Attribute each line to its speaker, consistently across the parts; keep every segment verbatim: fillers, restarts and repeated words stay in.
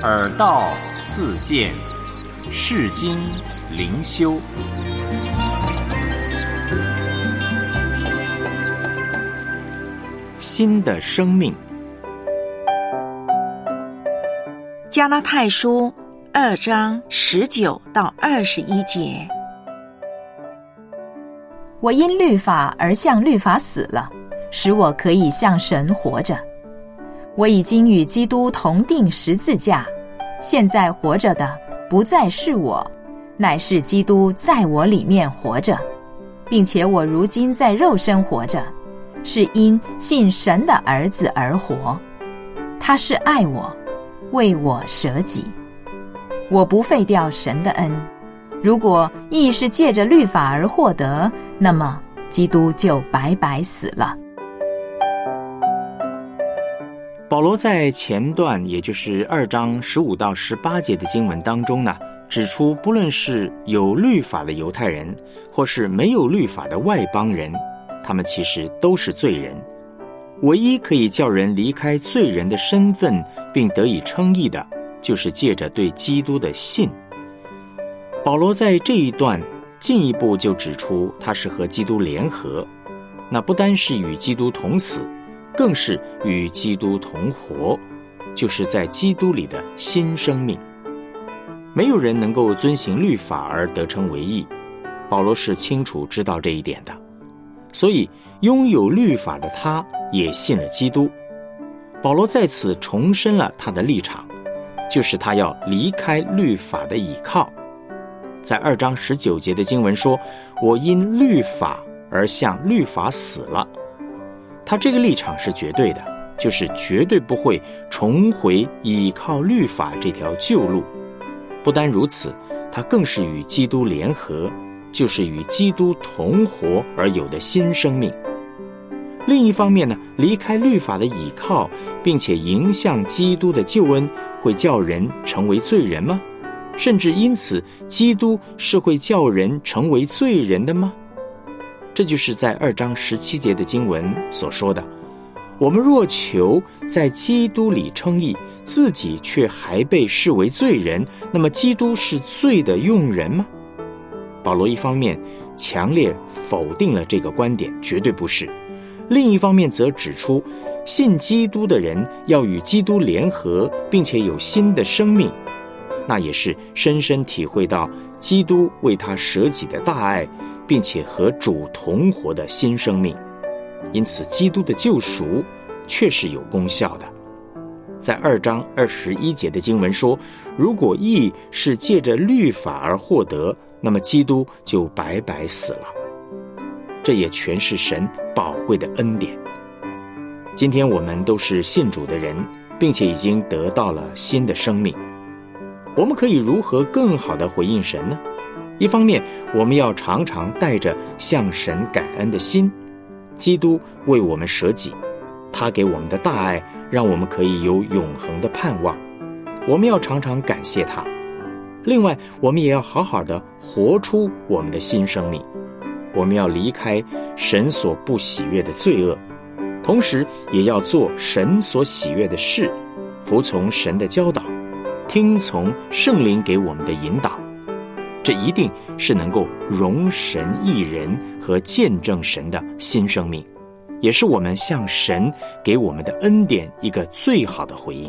Speaker 1: 耳道自见，世经灵修。新的生命。
Speaker 2: 加拉太书二章十九到二十一节。
Speaker 3: 我因律法而向律法死了，使我可以向神活着。我已经与基督同定十字架，现在活着的不再是我，乃是基督在我里面活着，并且我如今在肉身活着，是因信神的儿子而活。他是爱我，为我舍己。我不废掉神的恩。如果义是借着律法而获得，那么基督就白白死了。
Speaker 1: 保罗在前段，也就是二章十五到十八节的经文当中呢，指出不论是有律法的犹太人，或是没有律法的外邦人，他们其实都是罪人。唯一可以叫人离开罪人的身份并得以称义的，就是借着对基督的信。保罗在这一段进一步就指出，他是和基督联合，那不单是与基督同死，更是与基督同活，就是在基督里的新生命。没有人能够遵行律法而得称为义，保罗是清楚知道这一点的。所以拥有律法的他也信了基督。保罗在此重申了他的立场，就是他要离开律法的倚靠。在二章十九节的经文说，我因律法而向律法死了。他这个立场是绝对的，就是绝对不会重回倚靠律法这条旧路。不单如此，他更是与基督联合，就是与基督同活而有的新生命。另一方面呢，离开律法的倚靠，并且迎向基督的救恩，会叫人成为罪人吗？甚至因此，基督是会叫人成为罪人的吗？这就是在二章十七节的经文所说的，我们若求在基督里称义，自己却还被视为罪人，那么基督是罪的用人吗？保罗一方面强烈否定了这个观点，绝对不是。另一方面则指出，信基督的人要与基督联合，并且有新的生命，那也是深深体会到基督为他舍己的大爱，并且和主同活的新生命。因此基督的救赎确是有功效的。在二章二十一节的经文说，如果义是借着律法而获得，那么基督就白白死了。这也全是神宝贵的恩典。今天我们都是信主的人，并且已经得到了新的生命。我们可以如何更好地回应神呢？一方面，我们要常常带着向神感恩的心。基督为我们舍己，他给我们的大爱让我们可以有永恒的盼望，我们要常常感谢他。另外，我们也要好好的活出我们的新生命。我们要离开神所不喜悦的罪恶，同时也要做神所喜悦的事，服从神的教导，听从圣灵给我们的引导。这一定是能够荣神益人和见证神的新生命，也是我们向神给我们的恩典一个最好的回应。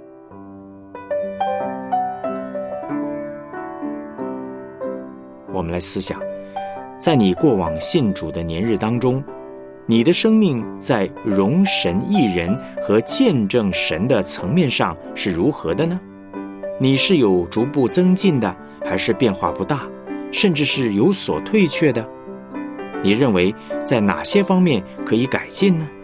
Speaker 1: 我们来思想，在你过往信主的年日当中，你的生命在荣神益人和见证神的层面上是如何的呢？你是有逐步增进的，还是变化不大，甚至是有所退却的？你认为在哪些方面可以改进呢？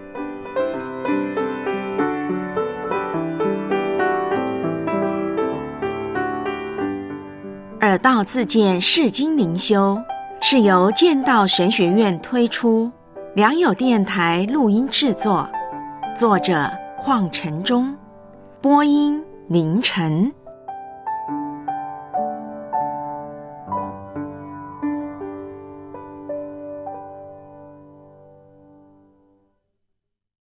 Speaker 2: 耳道自见世经灵修是由剑道神学院推出，良友电台录音制作，作者邝晨忠，播音凌晨。